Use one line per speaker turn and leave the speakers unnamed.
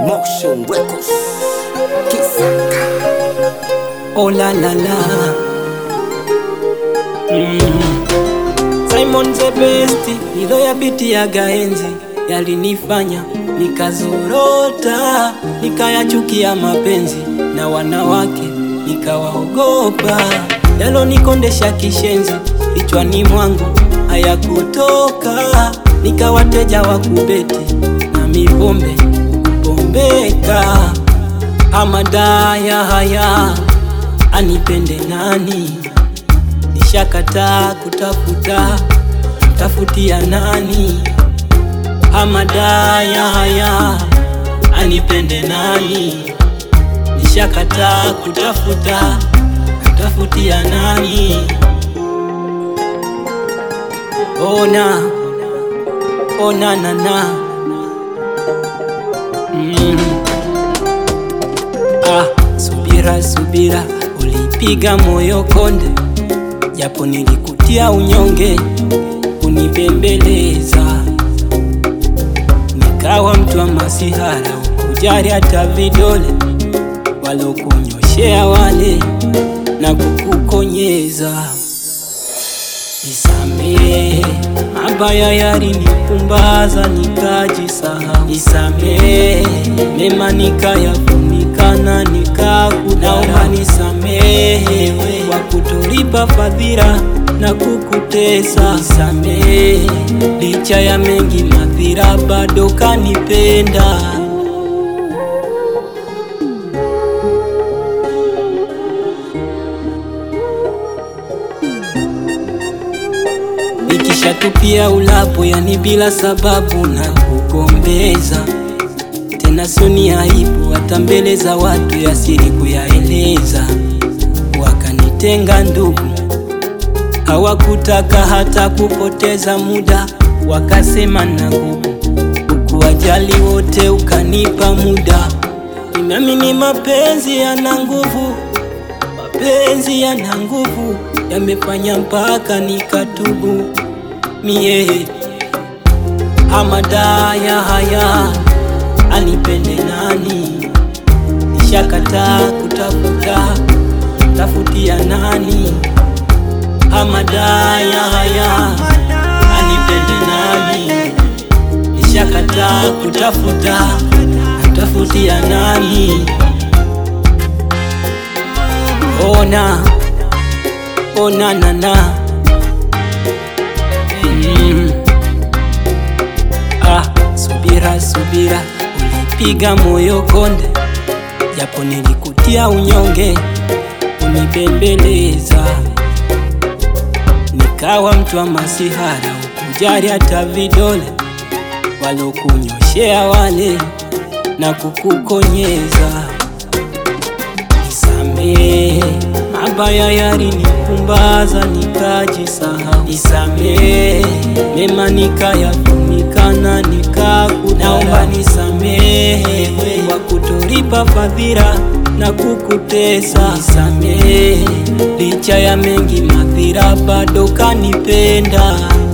Motion Records. Kisaka.
Oh la la la. Simon the best. Niliyoyapitiaga enzi yalinifanya nikazorota, nikayachukia mapenzi na wanawake nikawaogopa. Yalonikondesha kishenzi kichwani mwangu hayakutoka, nikawateja wa kubeti na mipombe kupombeka. Amadaya haya anipende nani? Nishakataa kutafuta, tafutia nani? Amadaya haya anipende nani? Nishakataa kutafuta, tafutia nani? Ona, ona nana. Subira, subira, ulipiga moyo konde, japo nilikutia unyonge, kunibembeleza. Nikawa mtu wa masihara, ukujali hata vidole, walokunyoshea wale na kukukonyeza. Nisamehe, mabaya yalinipumbaza nikajisahau. Nisamehe, mema nikayafunika na nikakudharau. Nisamehe, kwa kutolipa fadhila na kukutesa. Nisamehe, licha ya mengi madhira bado kanipenda. Nikishatupia ulapo, yani bila sababu na kugombeza, tena soni aibu hata mbele za watu ya siri kuyaeleza. Wakanitenga ndugu, hawakutaka hata kupoteza muda, wakasema na nguvu, ukuwajali wote ukanipa muda. Nimeamini mapenzi yana nguvu, mapenzi yana nguvu, yamefanya mpaka nikatubu mie. Amadaya haya anipende nani? Nishakataa kutafuta, tafutia nani? Amadaya haya anipende nani? Nishakataa kutafuta, tafutia nani? Ona, ona nana. Subira, subira, ulipiga moyo konde, japo nilikutia unyonge, unibembeleza. Nikawa mtu wa masihara, ukujali hata vidole, walokunyoshea wale na kukukonyeza. Nisamehe, mabaya yalinipumbaza nikajisahau. Nisamehe, mema nikayafunika na nikakudharau. Nisamehe, kwa kutolipa fadhila na kukutesa. Nisamehe, licha ya mengi madhira bado kanipenda.